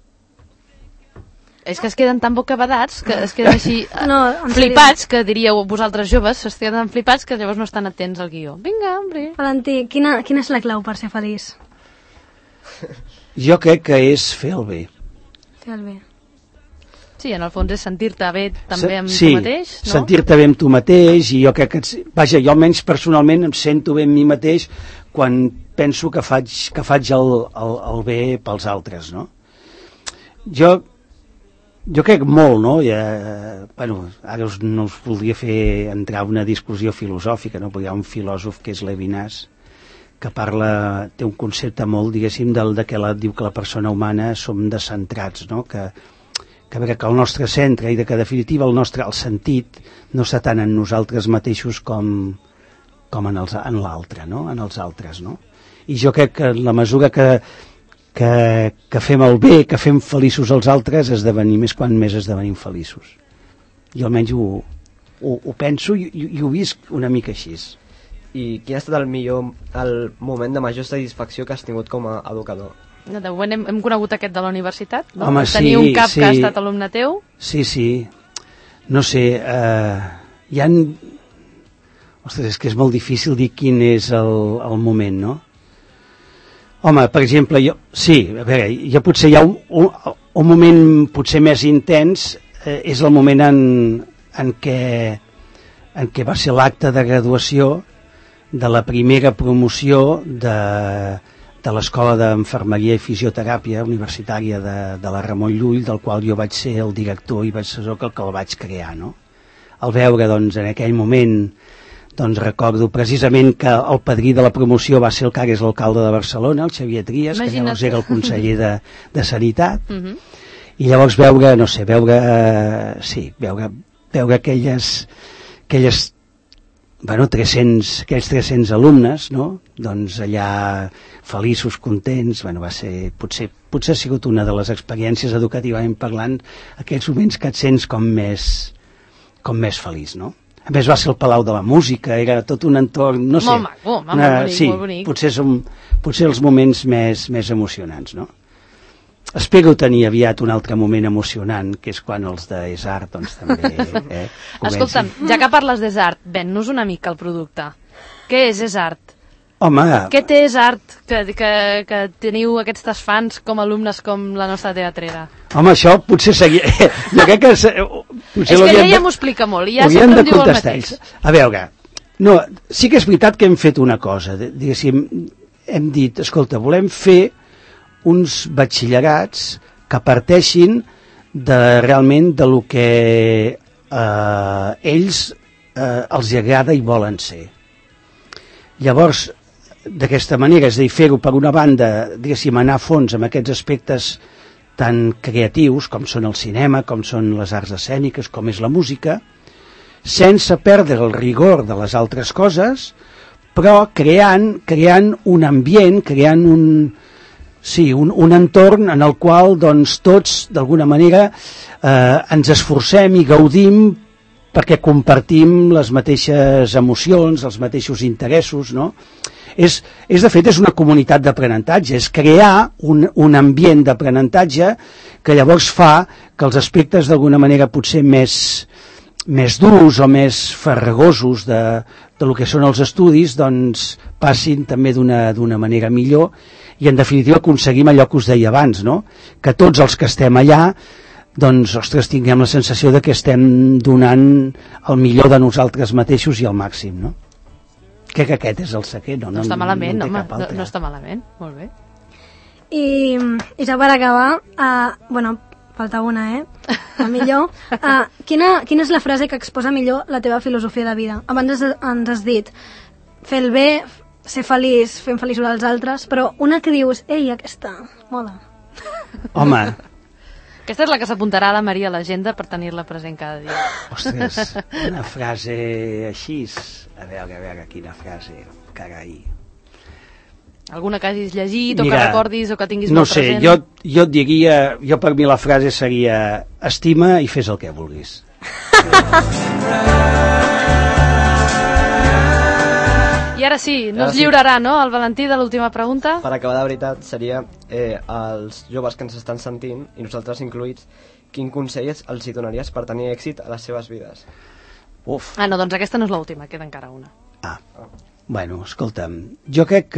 És que es queden tan bocabadats, que es queden així flipats, que diríeu vosaltres joves, es queden tan flipats que llavors no estan atents al guió. Vinga, hombre. Valentí, quina és la clau per ser feliç? Jo crec que és fer el bé. Fer el bé. Sí, en el fons és sentir-te bé també amb tu mateix, no? Sí, sentir-te bé amb tu mateix, i jo crec que, vaja, jo almenys personalment em sento bé amb mi mateix quan penso que faig el bé pels altres, no? Jo crec molt, no? Bueno, ara no us voldria fer entrar una discussió filosòfica, no? Perquè hi ha un filòsof que és Levinas, que té un concepte molt, diguéssim, diu que la persona humana som descentrats, no? Que el nostre centre i que, en definitiva, el sentit no està tant en nosaltres mateixos com en l'altre, no? En els altres, no? I jo crec que en la mesura que fem el bé, que fem feliços els altres, quan més esdevenim feliços. Jo almenys ho penso i ho visc una mica així. I quin ha estat el moment de major satisfacció que has tingut com a educador? De moment hem conegut aquest de la universitat, no? Home, tenir un cap que ha estat alumne teu. Sí. No sé, hi ha... Ostres, és que és molt difícil dir quin és el moment, no? Home, per exemple, jo potser hi ha un moment potser més intens, és el moment en què va ser l'acte de graduació de la primera promoció de l'Escola d'Enfermeria i Fisioteràpia Universitària de la Ramon Llull, del qual jo vaig ser el director i vaig ser el que el vaig crear, no? Al veure, doncs, en aquell moment, doncs recordo precisament que el padrí de la promoció va ser el que ara és l'alcalde de Barcelona, el Xavier Trias, que llavors era el conseller de Sanitat, i llavors veure aquells 300 alumnes, no? Doncs allà feliços, contents, va ser, potser ha sigut una de les experiències educativament parlant, aquells moments que et sents com més feliç, no? A més va ser el Palau de la Música, era tot un entorn, no sé. Molt maco, molt bonic. Potser els moments més emocionants, no? Espero tenir aviat un altre moment emocionant, que és quan els d'ESART doncs també comencen. Escolta'm, ja que parles d'ESART, ven-nos una mica el producte. Què és ESART? Home... Què té ESART que teniu aquests fans com alumnes com la nostra teatrera? Home, això potser seria... Jo crec que... És que ella ja m'ho explica molt, i ja sempre em diu el mateix. A veure, no, sí que és veritat que hem fet una cosa, diguéssim, hem dit, escolta, volem fer uns batxillerats que parteixin realment de lo que ells els agrada i volen ser. Llavors, d'aquesta manera, és a dir, fer-ho per una banda, diguéssim, anar a fons amb aquests aspectes tan creatius com són el cinema, com són les arts escèniques, com és la música, sense perdre el rigor de les altres coses, però creant un ambient, creant un entorn en el qual doncs, tots, d'alguna manera, ens esforcem i gaudim perquè compartim les mateixes emocions, els mateixos interessos, no? De fet, és una comunitat d'aprenentatge, és crear un ambient d'aprenentatge que llavors fa que els aspectes d'alguna manera potser més durs o més farragosos de lo que són els estudis doncs passin també d'una manera millor i en definitiva aconseguim allò que us deia abans, no? Que tots els que estem allà doncs, ostres, tinguem la sensació de que estem donant el millor de nosaltres mateixos i el màxim, no? Crec que aquest és el secret, no? No està malament, home, no està malament, molt bé. I ja per acabar, falta una, la millor. Quina és la frase que exposa millor la teva filosofia de vida? Abans ens has dit fer el bé, ser feliç, fent feliços als altres, però una que dius, ei, aquesta, mola. Home, Aquesta és la que s'apuntarà a la Maria a l'agenda per tenir-la present cada dia. Ostres, una frase així... A veure, quina frase, carai. Alguna que hagis llegit o que recordis o que tinguis no molt present? No sé, jo et diria... Jo per mi la frase seria estima i fes el que vulguis. I ara sí, no es lliurarà, no?, el Valentí de l'última pregunta. Per acabar de veritat, seria als joves que ens estan sentint, i nosaltres incluïts, quin consell els hi donaries per tenir èxit a les seves vides? Uf. Ah, no, doncs aquesta no és l'última, queda encara una. Bueno, escolta'm, jo crec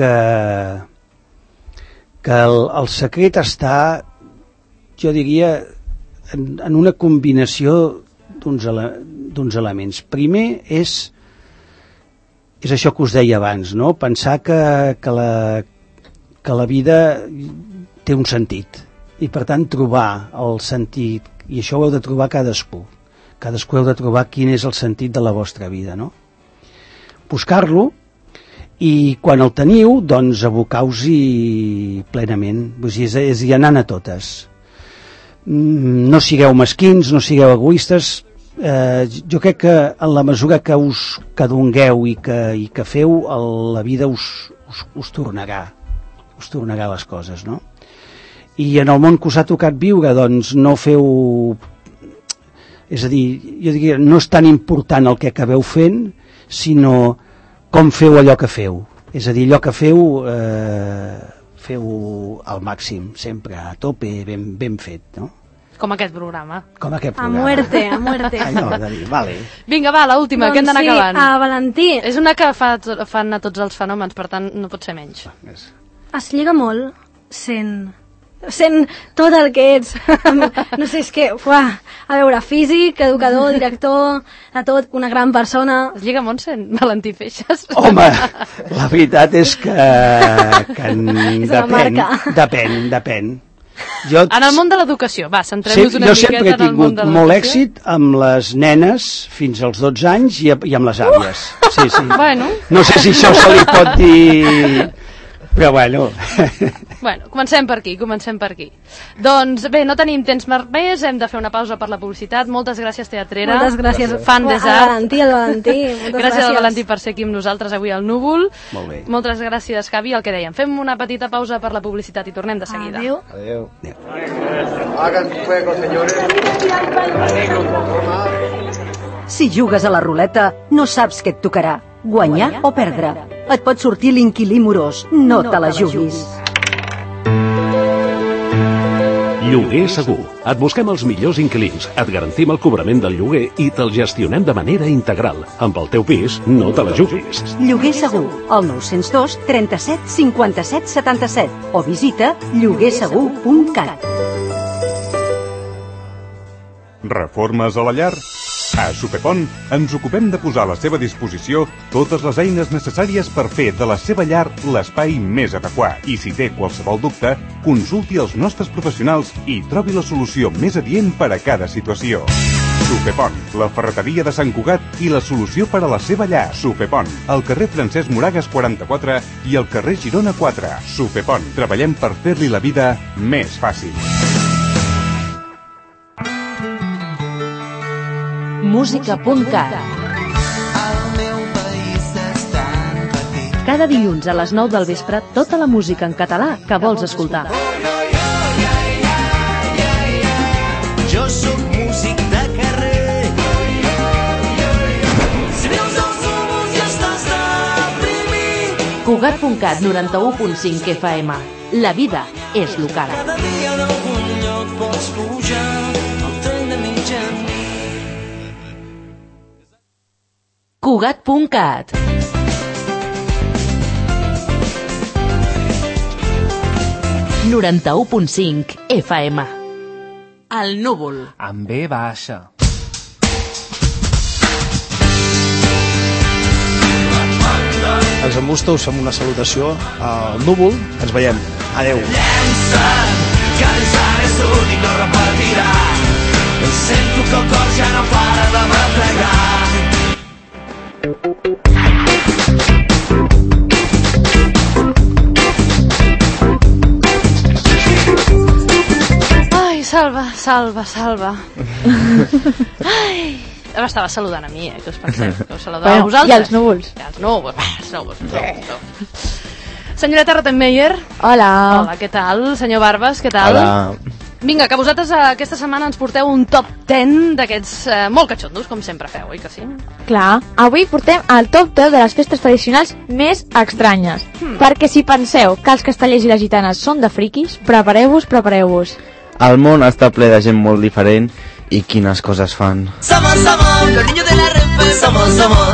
que el secret està, jo diria, en una combinació d'uns elements. Primer és això que us deia abans, no? Pensar que la vida té un sentit i per tant trobar el sentit, i això ho heu de trobar cadascú heu de trobar quin és el sentit de la vostra vida, no? Buscar-lo i quan el teniu, doncs abocar-vos-hi plenament, és dir, anant a totes. No sigueu mesquins, no sigueu egoistes. Jo crec que en la mesura que dongueu i que feu, la vida us tornarà les coses, no? I en el món que us ha tocat viure, doncs no feu... És a dir, jo diria, no és tan important el que acabeu fent, sinó com feu allò que feu. És a dir, allò que feu al màxim, sempre, a tope, ben fet, no? Com aquest programa. A muerte. Allò de dir, vale. Vinga, va, l'última, que hem d'anar acabant. Doncs sí, Valentí. És una que fan a tots els fenòmens, per tant, no pot ser menys. Es lliga molt sent tot el que ets. No sé, és que, a veure, físic, educador, director, de tot, una gran persona. Es lliga molt sent Valentí Feixas. Home, la veritat és que depèn. En el món de l'educació, va, centrem-nos una miqueta en el món de l'educació. Jo sempre he tingut molt èxit amb les nenes fins als 12 anys i amb les àvies. Sí. Bueno. No sé si això se li pot dir... Però bueno... Bueno, comencem per aquí. Doncs bé, no tenim temps més, hem de fer una pausa per la publicitat. Moltes gràcies, teatrera. Moltes gràcies. Fan de el Valentí. Gràcies al Valentí per ser aquí amb nosaltres avui al Núvol. Molt bé. Moltes gràcies, Javi, el que dèiem. Fem una petita pausa per la publicitat i tornem de seguida. Adéu. Hagan fuego, señores. Si jugues a la ruleta, no saps què et tocarà, guanyar o perdre. Et pot sortir l'inquilí morós. No te la juguis. Lloguer Segur. Et busquem els millors inquilins, et garantim el cobrament del lloguer i te'l gestionem de manera integral. Amb el teu pis, no te la juguis. Lloguer Segur, al 902 37 57 77 o visita lloguersegur.cat. Reformes a la llar? A Supepont ens ocupem de posar a la seva disposició totes les eines necessàries per fer de la seva llar l'espai més adequat. I si té qualsevol dubte, consulti els nostres professionals i trobi la solució més adient per a cada situació. Supepont, la ferreteria de Sant Cugat i la solució per a la seva llar. Supepont, al carrer Francesc Moragas 44 i al carrer Girona 4. Supepont, treballem per fer-li la vida més fàcil. Música.cat. Cada dilluns a les 9 del vespre, tota la música en català que vols escoltar. Jo sóc músic de carrer. Si veus els núvols i estàs deprimit. Cugat.cat 91.5 FM. La vida és local. Cada dia en algun lloc pots pujar al tren de mitjanit. Cugat.cat. ...91.5 FM. El núvol. Amb B baixa. Els Embusta us fem una salutació al núvol. Ens veiem. Adeu. Llencen, que l'ensant és únic, no repetirà. Sento que el cor ja no para de bategar. Ai, s'ha salva. Ai, m'estava saludant a mi, que us penseu, que us saludava a vosaltres. I els núvols. Els núvols. Senyoreta Rottenmeier. Hola. Hola, què tal? Senyor Barbas, què tal? Hola. Vinga, que vosaltres aquesta setmana ens porteu un top 10 d'aquests molt catxondos, com sempre feu, oi que sí? Clar, avui portem el top 10 de les festes tradicionals més estranyes. Perquè si penseu que els castellers i les gitanes són de friquis, prepareu-vos. El món està ple de gent molt diferent i quines coses fan. Somos, los niños de la Renfe, somos.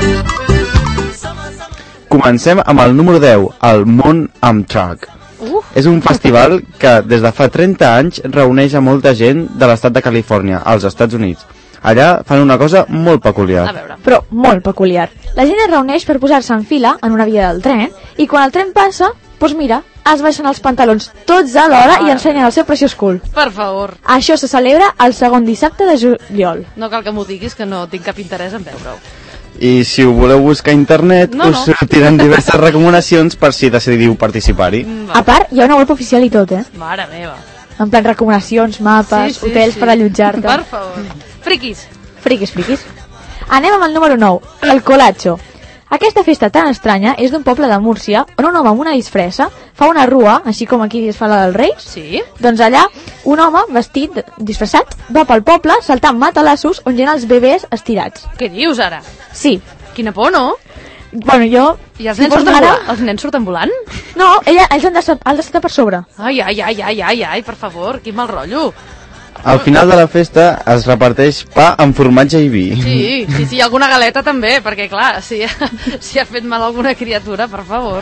Comencem amb el número 10, el Món amb Truck. És un festival que des de fa 30 anys reuneix a molta gent de l'estat de Califòrnia, als Estats Units. Allà fan una cosa molt peculiar. Però molt peculiar. La gent es reuneix per posar-se en fila en una via del tren i quan el tren passa, doncs mira, es baixen els pantalons tots alhora i ensenyen el seu preciós cul. Per favor. Això se celebra el segon dissabte de juliol. No cal que m'ho diguis, que no tinc cap interès en veure-ho. I si ho voleu buscar a internet, us sortiran diverses recomanacions per si decidiu participar-hi. A part, hi ha una web oficial i tot, Mare meva. En plan recomanacions, mapes, hotels per allotjar-te. Per favor. Friquis. Friquis. Anem amb el número 9, el Colacho. Aquesta festa tan estranya és d'un poble de Múrcia on un home amb una disfressa fa una rua, així com aquí es fa la dels Reis. Sí. Doncs allà un home vestit, disfressat, va pel poble saltant matalassos on hi ha els bebès estirats. Què dius ara? Sí. Quina por, no? Bueno, jo... I els nens surten volant? No, ells han d'estar per sobre. Ai, per favor, quin mal rotllo. Al final de la festa es reparteix pa amb formatge i vi. Sí, alguna galeta també, perquè clar, si ha fet mal alguna criatura, per favor.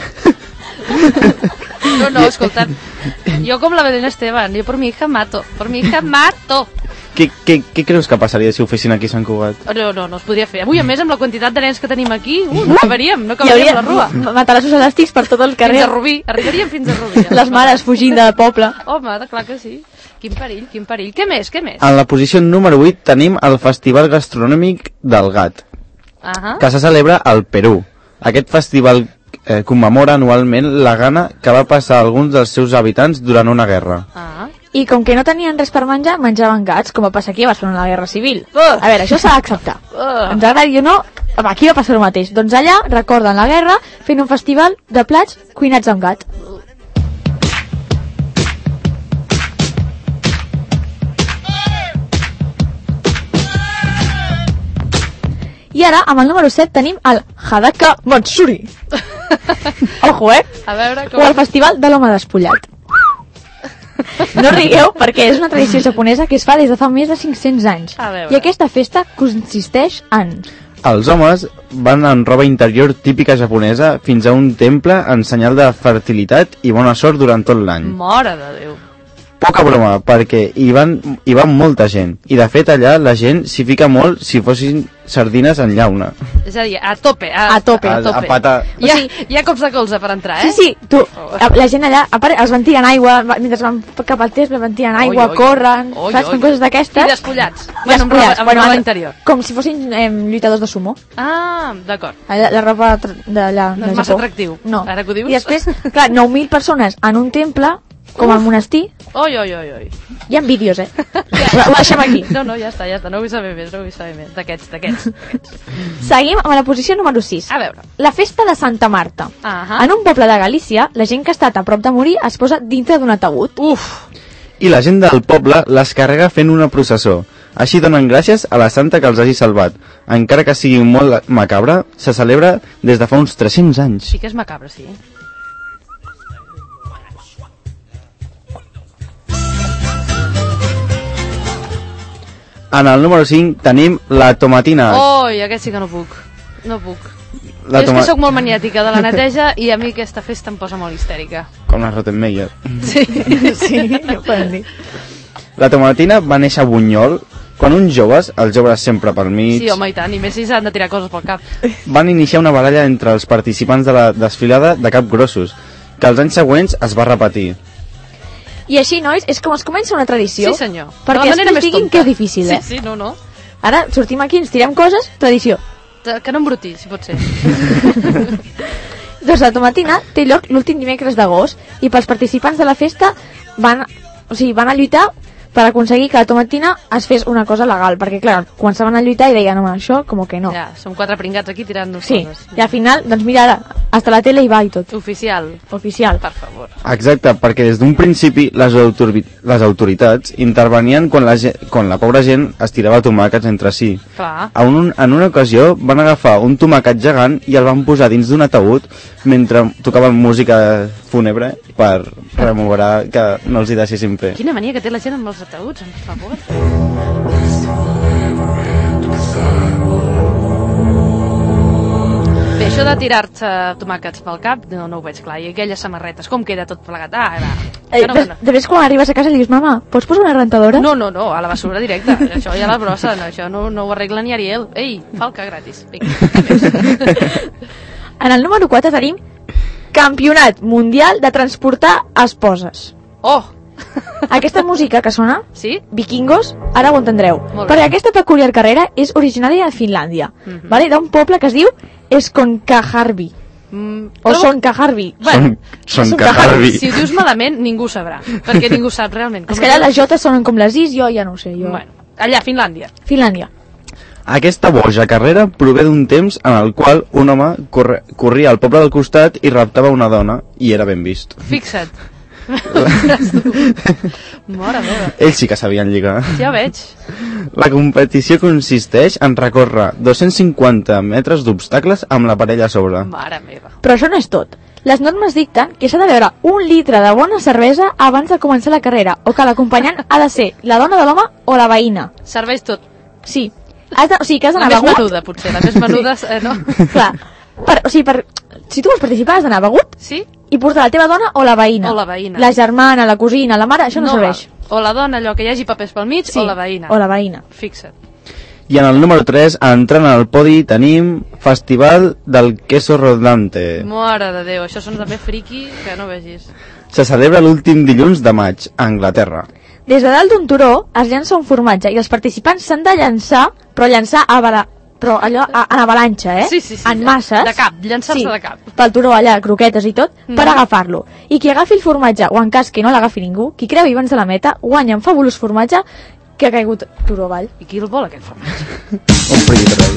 No, escolta'm, jo com la Belén Esteban, jo por mi hija mato. Què creus que passaria si ho fessin aquí a Sant Cugat? No es podria fer. Avui, a més, amb la quantitat de nens que tenim aquí, no acabaríem la rua. Matalassos elàstics per tot el carrer. Fins a Rubí, arribaríem fins a Rubí. Les mares fugint del poble. Home, clar que sí. Quin perill. Què més? En la posició número 8 tenim el Festival Gastronòmic del Gat, que se celebra al Perú. Aquest festival commemora anualment la gana que va passar a alguns dels seus habitants durant una guerra. I com que no tenien res per menjar, menjaven gats, com va passar aquí a Barcelona a la Guerra Civil. A veure, això s'ha d'acceptar. Ens agradi o no, aquí va passar el mateix. Doncs allà recorden la guerra fent un festival de plats cuinats amb gat. I ara, amb el número 7, tenim el Hadaka Matsuri. Ojo, A veure com... O el Festival de l'Home Despullat. No rigueu, perquè és una tradició japonesa que es fa des de fa més de 500 anys. I aquesta festa consisteix en... Els homes van en roba interior típica japonesa fins a un temple en senyal de fertilitat i bona sort durant tot l'any. Mare de Déu. Poca broma, perquè hi van molta gent. I de fet allà la gent s'hi fica molt si fossin sardines en llauna. És a dir, a tope. A pata. Hi ha cops de colze per entrar, Sí, la gent allà, a part, els van tirant aigua, mentre van cap al test, van tirant aigua, corren, saps, com coses d'aquestes. I despullats. Amb roba interior. Com si fossin lluitadors de sumo. Ah, d'acord. La roba d'allà, no és massa atractiu. No. Ara que ho dius. I després, clar, 9.000 persones en un temple, com al monestir. Oi. Hi ha vídeos, Ho deixem aquí. No, ja està, no vull saber més, d'aquests. Seguim amb la posició número 6. A veure. La festa de Santa Marta. En un poble de Galícia, la gent que ha estat a prop de morir es posa dintre d'un ataúd. I la gent del poble les carrega fent una processó. Així donen gràcies a la santa que els hagi salvat. Encara que sigui molt macabre, se celebra des de fa uns 300 anys. Sí que és macabre, sí. En el número 5 tenim la tomatina. Aquest sí que no puc. Jo és que sóc molt maniàtica de la neteja i a mi aquesta festa em posa molt histèrica. Com la Rottenmeier. Sí, ho podem dir. La tomatina va néixer a Bunyol quan uns joves, els joves sempre pel mig... Sí, home, i tant, i més si s'han de tirar coses pel cap. Van iniciar una baralla entre els participants de la desfilada de capgrossos, que els anys següents es va repetir. I així, nois, és com es comença una tradició. Sí, senyor. Perquè després diguin que és difícil, Sí, no. Ara sortim aquí, ens tirem coses, tradició. Que no embruti, si pot ser. Doncs la tomatina té lloc l'últim dimecres d'agost i pels participants de la festa van a lluitar per aconseguir que la tomatina es fes una cosa legal, perquè clar, començaven a lluitar i deien, home, això com que no. Ja, som 4 pringats aquí tirant-nos Sí, coses. i al final, doncs mira ara, hasta la tele hi va i tot. Oficial. Oficial. Per favor. Exacte, perquè des d'un principi les autoritats intervenien quan la pobra gent es tirava tomàquets entre si. Clar. En una ocasió van agafar un tomàquet gegant i el van posar dins d'un ataúd mentre tocaven música fúnebre per rememorar que no els hi deixessin fer. Quina mania que té la gent amb els ataúds, per favor. Bé, això de tirar-se tomàquets pel cap no ho veig clar. I aquelles samarretes, com queda tot plegat? Ah, va. Després quan arribes a casa li dius, mama, pots posar una rentadora? No, a la basura directa. Això ja la brossa, no, això no ho arregla ni Ariel. Ei, falca gratis. En el número 4 tenim Campionat Mundial de Transportar Esposes. Oh! Aquesta música que sona, sí? Vikingos, ara ho entendreu. Perquè aquesta peculiar carrera és originària de Finlàndia, vale? D'un poble que es diu Skonkajarvi. O Sonkajarvi. Sonkajarvi. Si ho dius malament, ningú ho sabrà. Perquè ningú sap realment. És que allà les jotes sonen com les is, jo ja no ho sé. Bueno, allà, Finlàndia. Finlàndia. Aquesta boja carrera prové d'un temps en el qual un home corria al poble del costat i raptava una dona, i era ben vist. Fixa't. Mare meva. Ells sí que sabien lligar. Ja veig. La competició consisteix en recórrer 250 metres d'obstacles amb la parella a sobre. Mare meva. Però això no és tot. Les normes dicten que s'ha de beure 1 litre de bona cervesa abans de començar la carrera, o que l'acompanyant ha de ser la dona de l'home o la veïna. Serveix tot. Sí. O sigui, que has d'anar begut. La més begut. menuda, potser. La més menuda, no? Clar. Si tu vols participar has d'anar begut. Sí. I portar la teva dona o la veïna. O la veïna. La germana, la cosina, la mare, això no serveix. Val. O la dona, allò que hi hagi papers pel mig, sí. o la veïna. O la veïna. Fixa't. I en el número 3, entrant al podi, tenim Festival del Queso Rodante. Mare de Déu, això sona també friqui que no vegis. Se celebra l'últim dilluns de maig, a Anglaterra. Des de dalt d'un turó es llança un formatge i els participants s'han de llançar, però llançar però allò en avalanxa, Sí, en masses. De cap, llançar-se de cap. Pel turó allà, croquetes i tot, per agafar-lo. I qui agafi el formatge, o en cas que no l'agafi ningú, qui creui abans de la meta, guanya un fabulós formatge que ha caigut turó avall. I qui el vol, aquest formatge? Un frigitrol.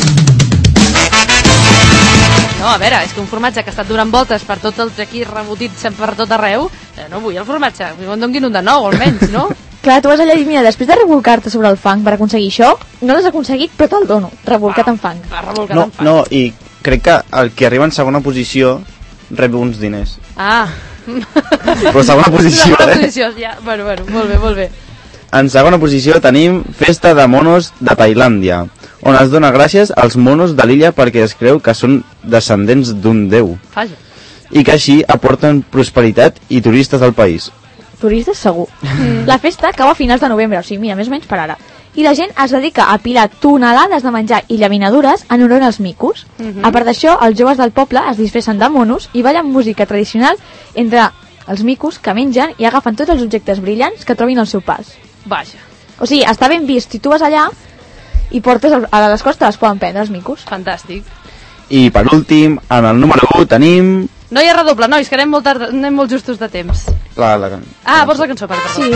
No, a veure, és que un formatge que ha estat donant voltes per tot el aquí rebotit per tot arreu, no vull el formatge, em donin un de nou, almenys, no? Clar, tu vas allà i dius, mira, després de revolcar-te sobre el fang per aconseguir això, no l'has aconseguit, però te'l dono, revolcat en fang. No, i crec que el que arriba en segona posició rep uns diners. Ah. Però segona posició, ja. Bueno, molt bé. En segona posició tenim Festa de Monos de Tailàndia, on es dona gràcies als monos de l'illa perquè es creu que són descendents d'un déu. Vaja. I que així aporten prosperitat i turistes al país. Turistes segur. La festa acaba a finals de novembre, o sigui, mira, més o menys per ara. I la gent es dedica a apilar tonelades de menjar i llaminadures en honor als micos. A part d'això, els joves del poble es disfressen de monos i ballen música tradicional entre els micos que mengen i agafen tots els objectes brillants que trobin al seu pas. Vaja. O sigui, està ben vist. Si tu vas allà i portes a les costes, les poden prendre els micos. Fantàstic. I per últim, en el número 1 tenim... No hi ha redoble, nois, que anem molt justos de temps. La vols la cançó, perdó. Sí.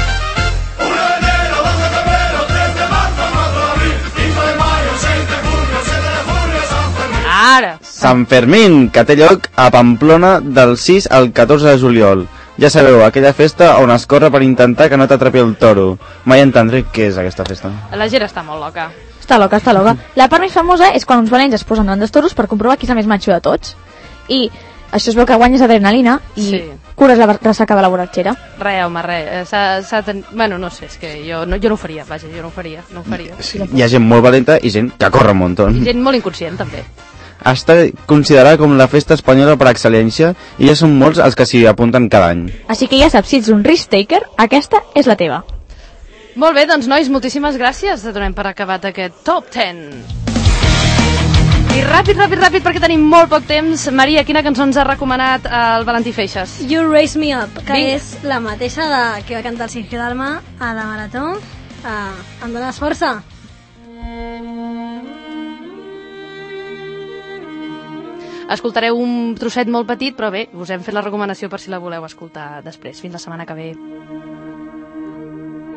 Ara. Sant Fermín, que té lloc a Pamplona del 6 al 14 de juliol. Ja sabeu, aquella festa on es corre per intentar que no t'atrapi el toro. Mai entendré què és aquesta festa. La gent està molt loca. Està loca. La part més famosa és quan uns valents es posen davant dels toros per comprovar qui és el més macho de tots. I això es veu que guanyes adrenalina i cures la ressaca de la borratxera. Home, Bueno, no sé, és que jo no ho faria, vaja, jo no ho faria. Sí, hi ha gent molt valenta i gent que corre un muntó. I gent molt inconscient, també. Està considerada com la festa espanyola per excel·lència i ja són molts els que s'hi apunten cada any. Així que ja saps, si ets un risk taker, aquesta és la teva. Molt bé, doncs nois, moltíssimes gràcies. Donem per acabat aquest Top 10. I ràpid, perquè tenim molt poc temps. Maria, quina cançó ens ha recomanat el Valentí Feixas? You Raise Me Up, que és la mateixa que va cantar el Sergio Dalma a la Marató. Em dones força? Escoltareu un trosset molt petit, però bé, us hem fet la recomanació per si la voleu escoltar després. Fins la setmana que ve.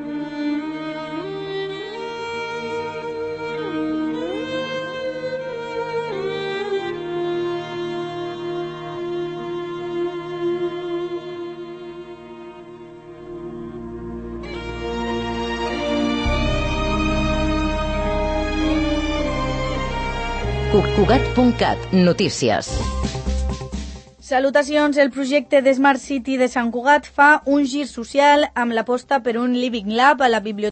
Cugat.cat, notícies. Salutacions, el projecte de Smart City de Sant Cugat fa un gir social amb l'aposta per un Living Lab a la biblioteca